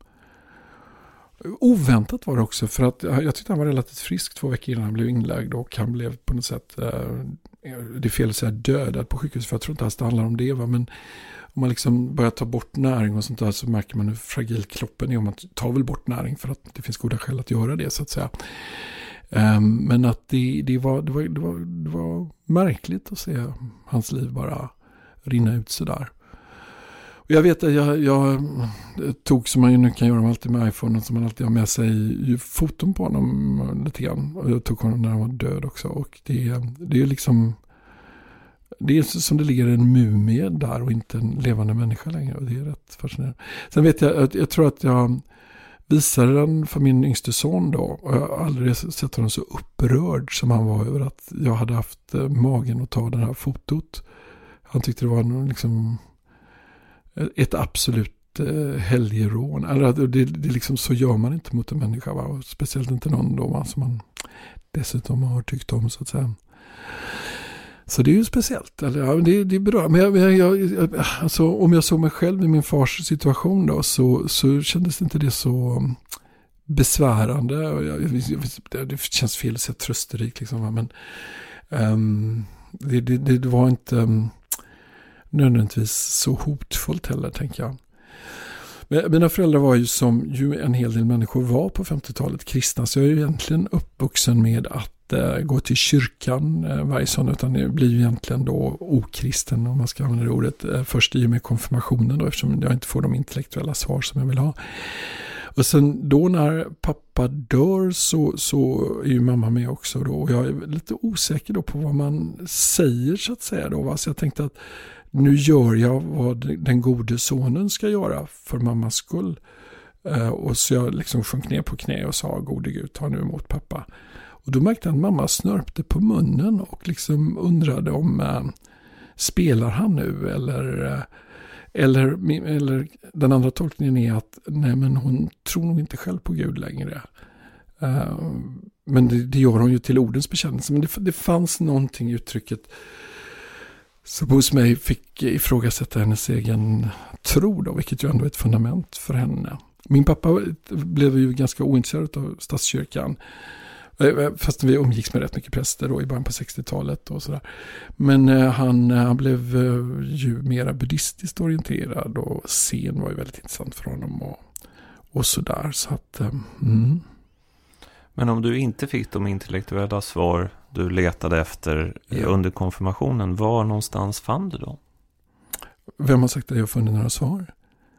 Oväntat var det också för att jag tyckte han var relativt frisk 2 veckor innan han blev inlagd och han blev på något sätt, det är fel att säga dödad på sjukhus för jag tror inte alls det handlar om det, va? Men om man liksom börjar ta bort näring och sånt där så märker man hur fragil kroppen är om man tar väl bort näring för att det finns goda skäl att göra det så att säga. Men att det var märkligt att se hans liv bara rinna ut så där. Jag vet att jag tog som man ju nu kan göra alltid med iPhone som man alltid har med sig foton på honom lite grann. Och jag tog honom när han var död också. Och det är liksom det är som det ligger en mumie där och inte en levande människa längre. Och det är rätt fascinerande. Sen vet jag tror att jag visade den för min yngste son då. Och jag har aldrig sett honom så upprörd som han var över att jag hade haft magen att ta det här fotot. Han tyckte det var liksom ett absolut helgerån. Alltså, det liksom, så gör man inte mot en människa. Va? Och speciellt inte någon då, som man dessutom har tyckt om så att säga. Så det är ju speciellt. Eller, ja, det är bra. Men alltså, om jag såg mig själv i min fars situation då så kändes inte det så besvärande. Det känns fel att säga trösterik liksom. Va? Men det var inte nödvändigtvis så hotfullt heller, tänker jag. Men mina föräldrar var ju som ju en hel del människor var på 50-talet kristna, så jag är ju egentligen uppvuxen med att gå till kyrkan varje sån, utan det blir ju egentligen då okristen om man ska använda det ordet först i och med konfirmationen då, eftersom jag inte får de intellektuella svar som jag vill ha. Och sen då när pappa dör så är ju mamma med också då. Och jag är lite osäker då på vad man säger så att säga då. Va? Så jag tänkte att nu gör jag vad den gode sonen ska göra för mammas skull. Och så jag liksom sjönk ner på knä och sa, gode Gud, ta nu emot pappa. Och då märkte jag att mamma snörpte på munnen och liksom undrade om spelar han nu eller den andra tolkningen är att nej, men hon tror nog inte själv på Gud längre. Men det gör hon ju till ordens bekännelse. Men det fanns någonting i uttrycket som hos mig fick ifrågasätta hennes egen tro då, vilket ju ändå är ett fundament för henne. Min pappa blev ju ganska ointresserad av statskyrkan. Fast vi umgicks med rätt mycket präster då i början på 60-talet och sådär. Men han blev ju mera buddhistiskt orienterad och scen var ju väldigt intressant för honom och sådär. Så att, Men om du inte fick de intellektuella svar du letade efter under konfirmationen, var någonstans fann du dem? Vem har sagt att jag funnit några svar?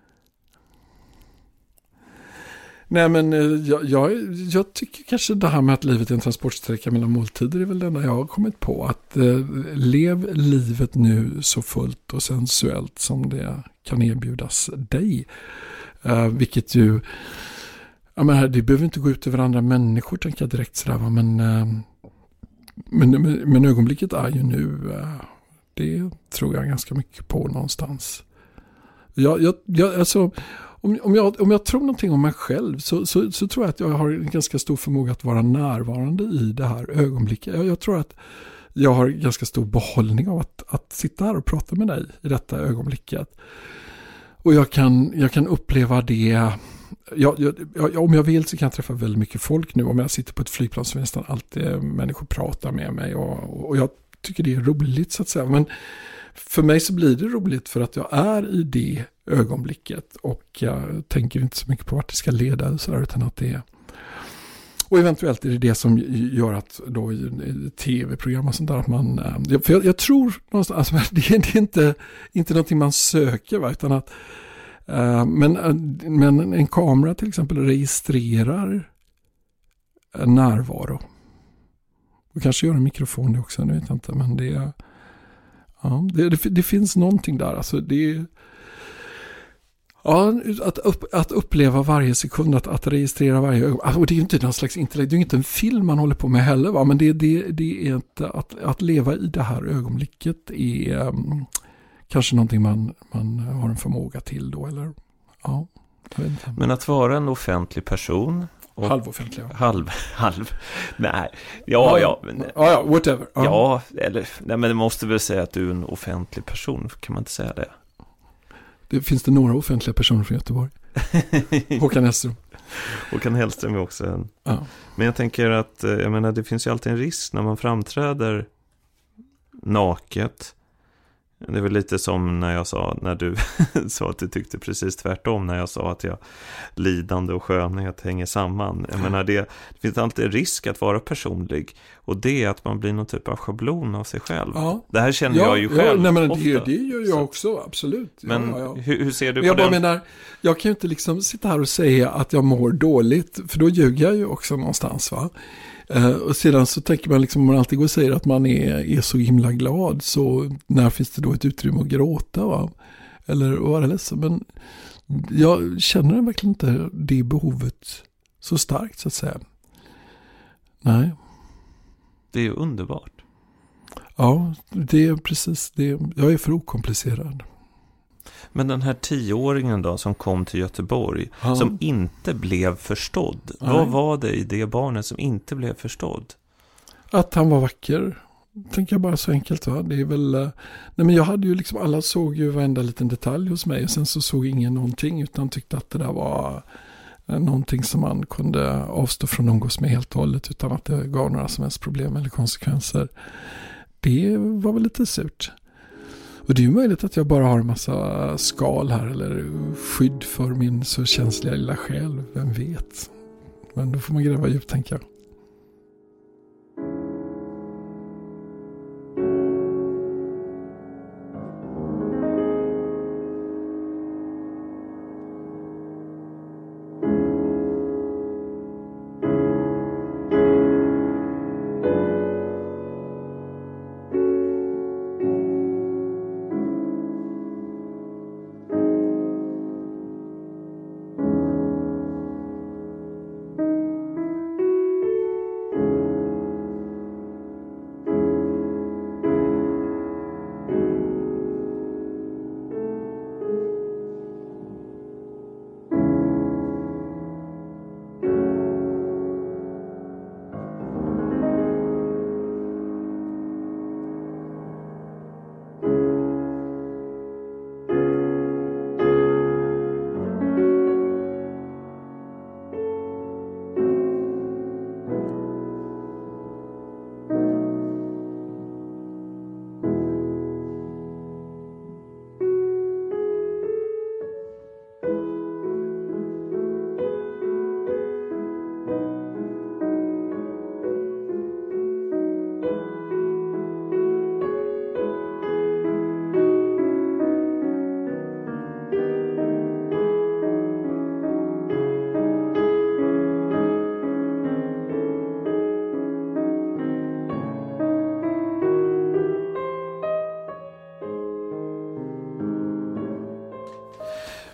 Nej, men jag tycker kanske det här med att livet är en transportsträcka mellan måltider är väl det enda jag har kommit på. Att lev livet nu så fullt och sensuellt som det kan erbjudas dig. Vilket ju, jag menar, det behöver inte gå ut över andra människor, tänker jag direkt sådär. Va? Men ögonblicket är ju nu, det tror jag ganska mycket på någonstans. Alltså, om jag tror någonting om mig själv så tror jag att jag har en ganska stor förmåga att vara närvarande i det här ögonblicket. Jag tror att jag har ganska stor behållning av att sitta här och prata med dig i detta ögonblicket. Och jag kan uppleva det. Om jag vill så kan jag träffa väldigt mycket folk nu. Om jag sitter på ett flygplan så nästan alltid människor pratar med mig. Och jag tycker det är roligt så att säga. Men för mig så blir det roligt för att jag är i det ögonblicket. Och jag tänker inte så mycket på vart det ska leda och sådär, utan att det är. Och eventuellt är det som gör att då i tv-program och sånt där att man. För jag tror någonstans, alltså, det är inte någonting man söker, va, utan att. Men en kamera till exempel registrerar en närvaro. Och kanske gör en mikrofon det också, nu vet jag inte. Men det finns någonting där. Alltså det, att uppleva varje sekund, att registrera varje ögonblick. Och det är ju inte någon slags intellekt, det är ju inte en film man håller på med heller. Va? Men det är inte, att leva i det här ögonblicket är kanske någonting man har en förmåga till då. Eller, ja, jag vet inte. Men att vara en offentlig person. Halvoffentlig. Halv. Nej. Ja. Whatever. Ja, eller nej, men det måste väl säga att du är en offentlig person. Kan man inte säga det? Finns det några offentliga personer från Göteborg? Håkan Hellström. Håkan Hellström är också en. Ja. Men jag tänker att det finns ju alltid en risk när man framträder naket. Det är väl lite som när du sa att du tyckte precis tvärtom när jag sa att lidande och skönhet hänger samman. Jag menar, det finns alltid en risk att vara personlig, och det är att man blir någon typ av schablon av sig själv. Ja. Det här känner jag ju själv ofta. Det gör jag också, absolut. Men hur ser du på jag den? Menar, jag kan ju inte liksom sitta här och säga att jag mår dåligt, för då ljuger jag ju också någonstans, va? Och sedan så tänker man liksom, om man alltid går och säger att man är så himla glad, så när finns det då ett utrymme att gråta, va? Eller vara ledsen. Men jag känner verkligen inte det behovet så starkt, så att säga. Nej. Det är ju underbart. Ja, det är precis det. Jag är för okomplicerad. Men den här 10-åringen då som kom till Göteborg, som inte blev förstådd. Nej. Vad var det i det barnet som inte blev förstådd? Att han var vacker. Tänker jag bara så enkelt, va? Det är väl. Nej, men jag hade ju liksom, alla såg ju varenda liten detalj hos mig, och sen så såg ingen någonting, utan tyckte att det där var någonting som man kunde avstå från att umgås med helt och hållet, utan att det gav några som helst problem eller konsekvenser. Det var väl lite surt. Och det är ju möjligt att jag bara har en massa skal här, eller skydd för min så känsliga lilla själ, vem vet. Men då får man gräva djupt, tänker jag.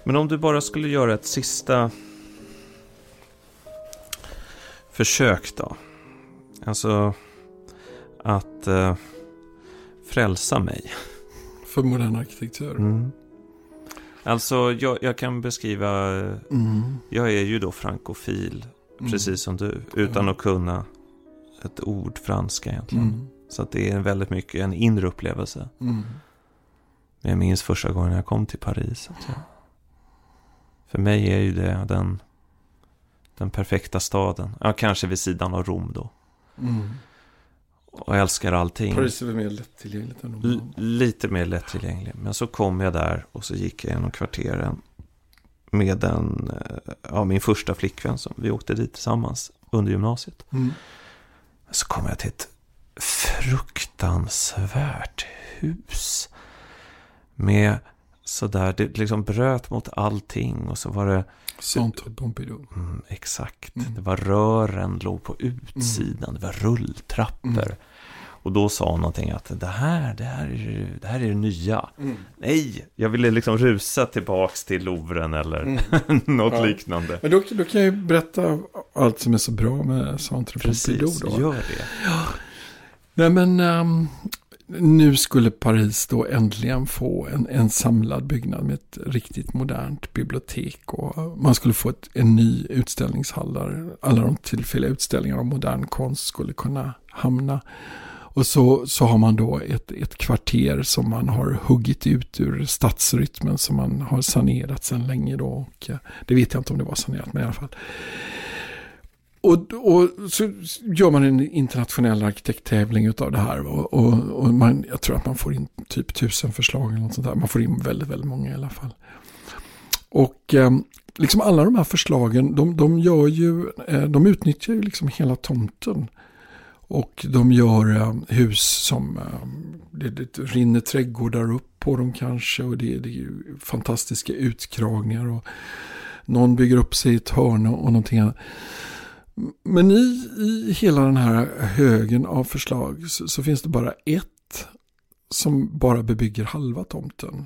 Men om du bara skulle göra ett sista försök då. Alltså att frälsa mig. För modern arkitektur. Alltså jag kan beskriva, jag är ju då frankofil, precis som du, utan att kunna ett ord franska egentligen. Så att det är väldigt mycket en inre upplevelse. Jag minns första gången jag kom till Paris. Alltså. För mig är ju det den perfekta staden. Ja, kanske vid sidan av Rom då. Och jag älskar allting. Paris är väl mer lättillgängligt än Rom? Lite mer lättillgängligt. Men så kom jag där och så gick jag genom kvarteren med min första flickvän som vi åkte dit tillsammans under gymnasiet. Så kom jag till ett fruktansvärt hus med sådär, det liksom bröt mot allting och så var det Centre Pompidou. Exakt. Det var rören låg på utsidan, det var rulltrappor. Och då sa hon någonting att det här är det nya. Nej, jag ville liksom rusa tillbaks till Louvren eller något liknande. Men då kan jag ju berätta allt som är så bra med Centre Pompidou då. Gör det. Ja. Nej men nu skulle Paris då äntligen få en samlad byggnad med ett riktigt modernt bibliotek och man skulle få en ny utställningshall där alla de tillfälliga utställningar om modern konst skulle kunna hamna. Och så har man då ett kvarter som man har huggit ut ur stadsrytmen som man har sanerat sedan länge då. Och det vet jag inte om det var sanerat, men i alla fall. Och så gör man en internationell arkitekttävling utav det här och jag tror att man får in typ 1000 förslag eller något sånt där. Man får in väldigt, väldigt många i alla fall. Och liksom alla de här förslagen, de utnyttjar ju liksom hela tomten. Och de gör hus som det rinner trädgårdar upp på dem kanske och det är ju fantastiska utkragningar och någon bygger upp sig i ett hörn och någonting annat. Men i hela den här högen av förslag så finns det bara ett som bara bebygger halva tomten.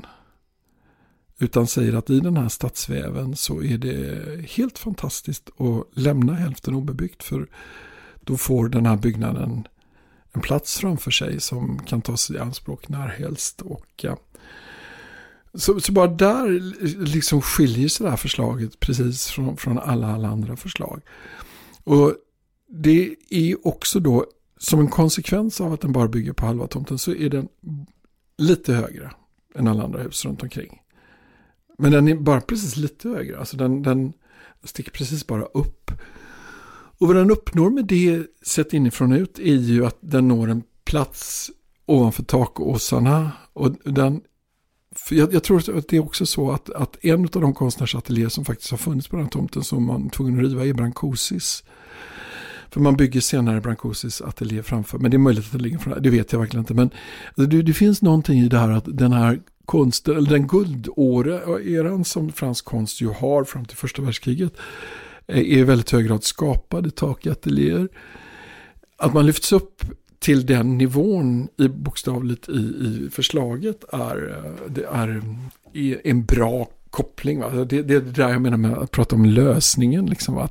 Utan säger att i den här stadsväven så är det helt fantastiskt att lämna hälften obebyggt för då får den här byggnaden en plats framför sig som kan tas i anspråk när helst. Och så bara där liksom skiljer sig det här förslaget precis från alla andra förslag. Och det är också då som en konsekvens av att den bara bygger på halva tomten så är den lite högre än alla andra hus runt omkring. Men den är bara precis lite högre. Alltså den sticker precis bara upp. Och vad den uppnår med det sett inifrån ut är ju att den når en plats ovanför takåsarna. Och jag tror att det är också så att en av de konstnärsateljéer som faktiskt har funnits på den här tomten som man tvungen att riva är Brancusis. För man bygger senare Brancusis ateljé framför. Men det är möjligt att det ligger framför. Det vet jag verkligen inte. Men det finns någonting i det här att den här konsten, eller den guldåra-eran som fransk konst ju har fram till första världskriget är i väldigt hög grad skapad i takateljéer. Att man lyfts upp till den nivån i bokstavligt i förslaget är en bra koppling. Va? Det är där jag menar med att prata om lösningen. Liksom,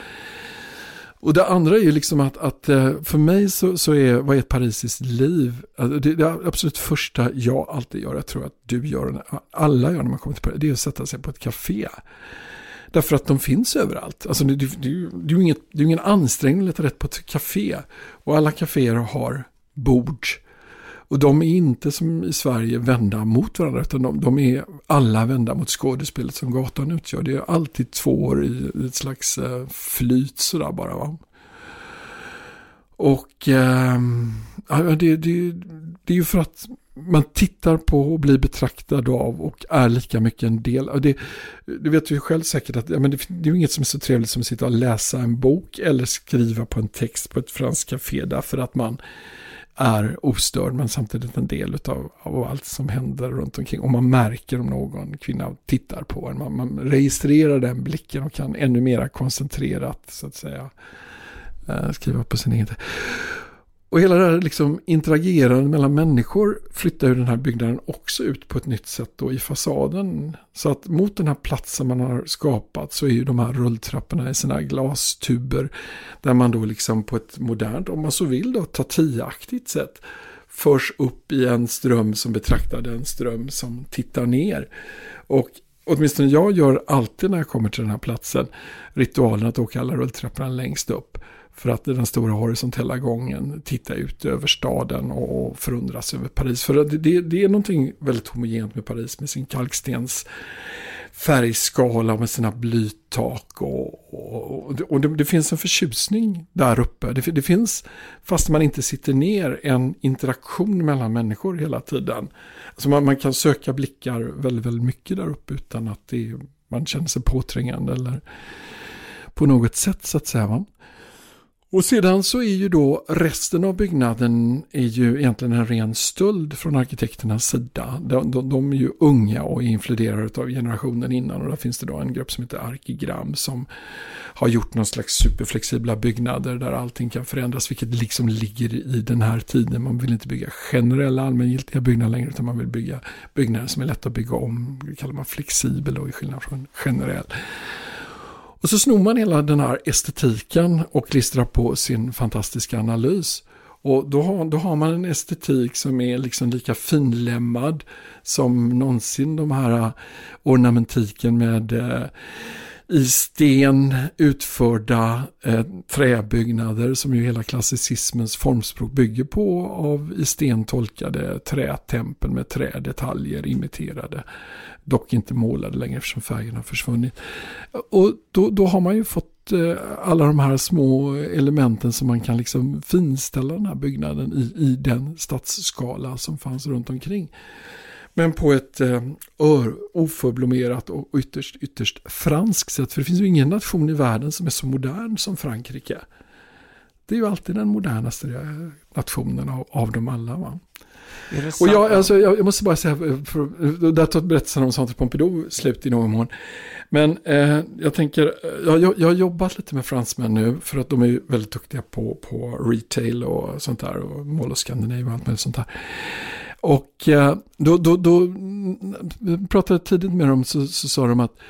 och det andra är ju liksom att för mig så är vad är ett parisiskt liv? Det absolut första jag alltid gör, jag tror att du gör, alla gör när man kommer till Paris, det är att sätta sig på ett café. Därför att de finns överallt. Alltså det är ju ingen ansträngning att leta rätt på ett café. Och alla kaféer har bord. Och de är inte som i Sverige vända mot varandra. Utan de är alla vända mot skådespelet som gatan utgör. Det är alltid två år i ett slags flyt sådär bara. Va? Och det är ju för att man tittar på och blir betraktad av och är lika mycket en del. Det vet du ju själv säkert att det är ju inget som är så trevligt som att sitta och läsa en bok eller skriva på en text på ett franskt café därför att man är ostörd men samtidigt en del av allt som händer runt omkring. Och man märker om någon kvinna tittar på en. Man registrerar den blicken och kan ännu mer koncentrerat så att säga skriva på sin egen. Och hela det här liksom interagerande mellan människor flyttar ju den här byggnaden också ut på ett nytt sätt då i fasaden. Så att mot den här platsen man har skapat så är ju de här rulltrapporna i sina glastuber där man då liksom på ett modernt, om man så vill då, tatiaktigt sätt förs upp i en ström som betraktar den ström som tittar ner. Och åtminstone jag gör alltid när jag kommer till den här platsen ritualen att åka alla rulltrapporna längst upp. För att den stora horisontella gången titta ut över staden och förundras över Paris. För det är någonting väldigt homogent med Paris med sin kalkstens färgskala med sina blytak och det finns en förtjusning där uppe. Det finns, fast man inte sitter ner, en interaktion mellan människor hela tiden. Alltså man kan söka blickar väldigt, väldigt mycket där uppe utan att man känner sig påträngande eller på något sätt så att säga, va? Och sedan så är ju då resten av byggnaden är ju egentligen en ren stöld från arkitekternas sida. De är ju unga och är influerade av generationen innan, och där finns det då en grupp som heter Arkigram som har gjort någon slags superflexibla byggnader där allting kan förändras, vilket liksom ligger i den här tiden. Man vill inte bygga generella allmängiltiga byggnader längre, utan man vill bygga byggnader som är lätt att bygga om. Det kallar man flexibel och i skillnad från generell. Och så snor man hela den här estetiken och klistrar på sin fantastiska analys. Och då har man en estetik som är liksom lika finlämmad som någonsin de här ornamentiken med i sten utförda träbyggnader som ju hela klassicismens formspråk bygger på, av i sten tolkade trätempel med trädetaljer imiterade. Dock inte målade längre eftersom färgerna har försvunnit. Och då har man ju fått alla de här små elementen som man kan liksom finställa den här byggnaden i den stadsskala som fanns runt omkring. Men på ett oförblommerat och ytterst franskt sätt. För det finns ju ingen nation i världen som är så modern som Frankrike. Det är ju alltid den modernaste nationen av dem alla, va? Och jag måste bara säga, där tar berättelsen om Centre Pompidou slut i någon mån. Men jag tänker, jag har jobbat lite med fransmän nu, för att de är väldigt duktiga på retail och sånt där, och Mall of Scandinavia och allt möjligt sånt där. Och då pratade jag tidigt med dem, så sa de att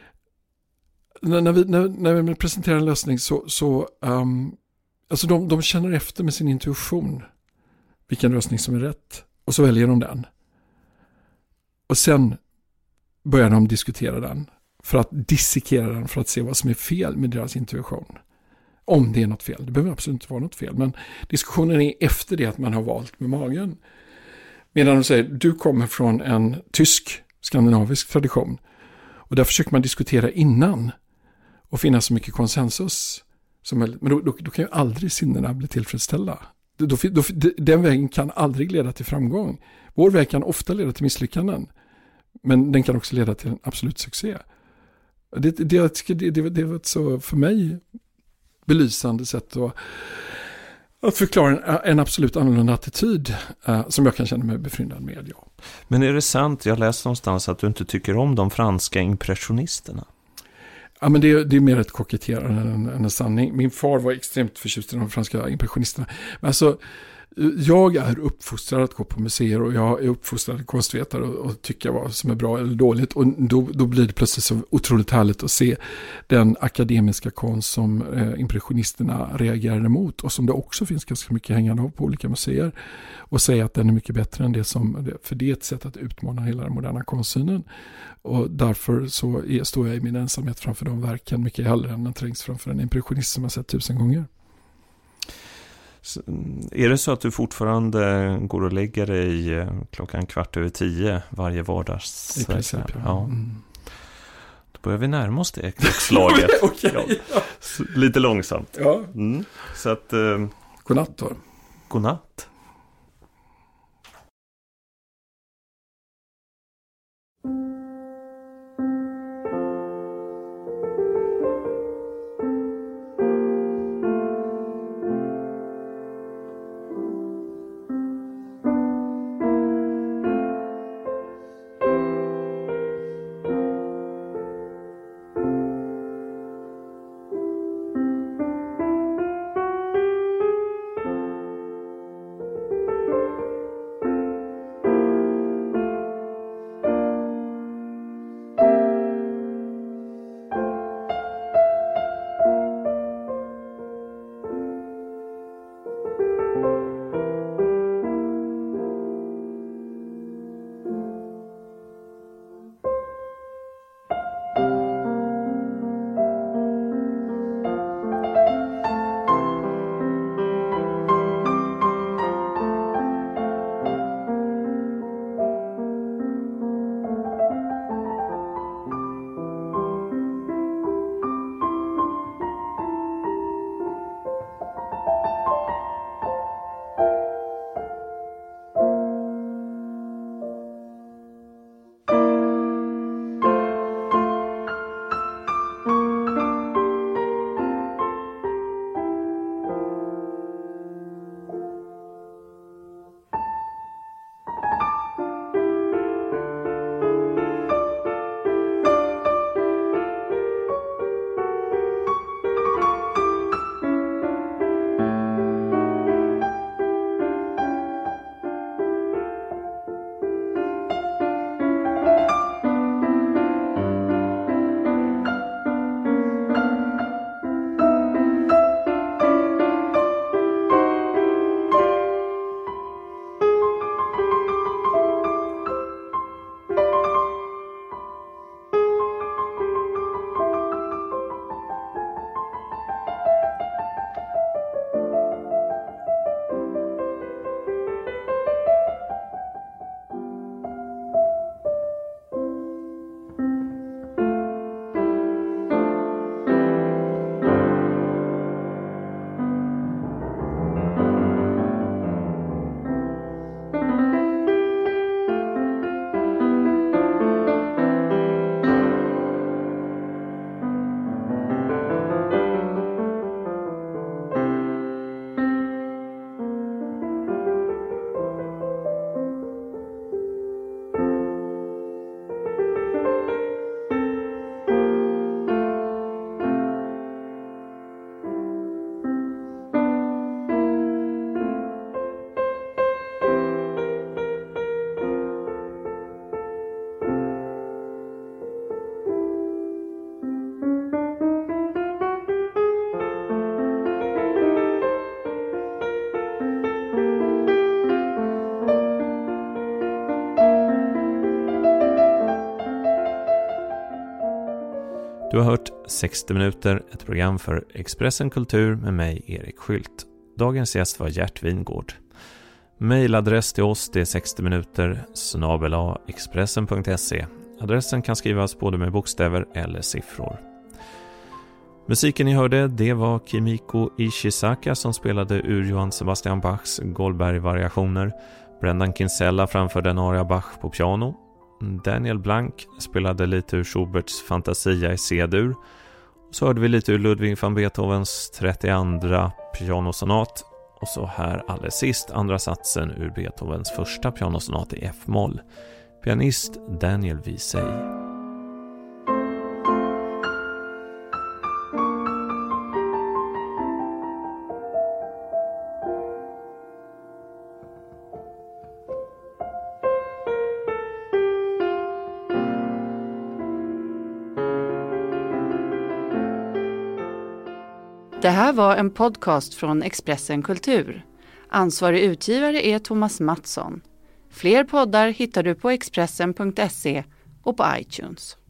när vi presenterar en lösning så alltså de känner efter med sin intuition vilken lösning som är rätt, och så väljer de den. Och sen börjar de diskutera den för att dissekera den, för att se vad som är fel med deras intuition. Om det är något fel. Det behöver absolut inte vara något fel, men diskussionen är efter det att man har valt med magen. Medan de säger, du kommer från en tysk, skandinavisk tradition. Och där försöker man diskutera innan och finna så mycket konsensus som möjligt. Men då kan ju aldrig sinnena bli tillfredsställda. Den vägen kan aldrig leda till framgång. Vår väg kan ofta leda till misslyckanden. Men den kan också leda till en absolut succé. Det var ett så för mig belysande sätt att förklara en absolut annorlunda attityd som jag kan känna mig befryndad med. Ja. Men är det sant, jag läste någonstans att du inte tycker om de franska impressionisterna? Ja, men det är mer ett koketterande än en sanning. Min far var extremt förtjust i de franska impressionisterna. Men alltså, jag är uppfostrad att gå på museer, och jag är uppfostrad konstvetare och tycka vad som är bra eller dåligt. Och då blir det plötsligt så otroligt härligt att se den akademiska konst som impressionisterna reagerade mot, och som det också finns ganska mycket hängande av på olika museer, och säga att den är mycket bättre än för det är ett sätt att utmana hela den moderna konstsynen. Och därför står jag i min ensamhet framför de verken mycket hellre än den trängs framför en impressionist som jag sett 1000 gånger. Är det så att du fortfarande går och lägger dig 10:15 varje vardags? I princip, ja. Mm. Då börjar vi närma oss det klockslaget. Okay. Ja. Lite långsamt. Ja. Mm. Så att, godnatt då. Godnatt. Du har hört 60 minuter, ett program för Expressen Kultur med mig, Erik Skylt. Dagens gäst var Gert Wingård. Mailadress till oss det är 60minuter@expressen.se. Adressen kan skrivas både med bokstäver eller siffror. Musiken ni hörde, det var Kimiko Ishizaka som spelade ur Johann Sebastian Bachs Goldberg-variationer. Brendan Kinsella framförde en aria Bach på piano. Daniel Blank spelade lite ur Schuberts Fantasia i C-dur. Så hörde vi lite ur Ludwig van Beethovens 32 pianosonat. Och så här alldeles sist andra satsen ur Beethovens första pianosonat i F-moll. Pianist Daniel Wiesey. Det här var en podcast från Expressen Kultur. Ansvarig utgivare är Thomas Mattsson. Fler poddar hittar du på Expressen.se och på iTunes.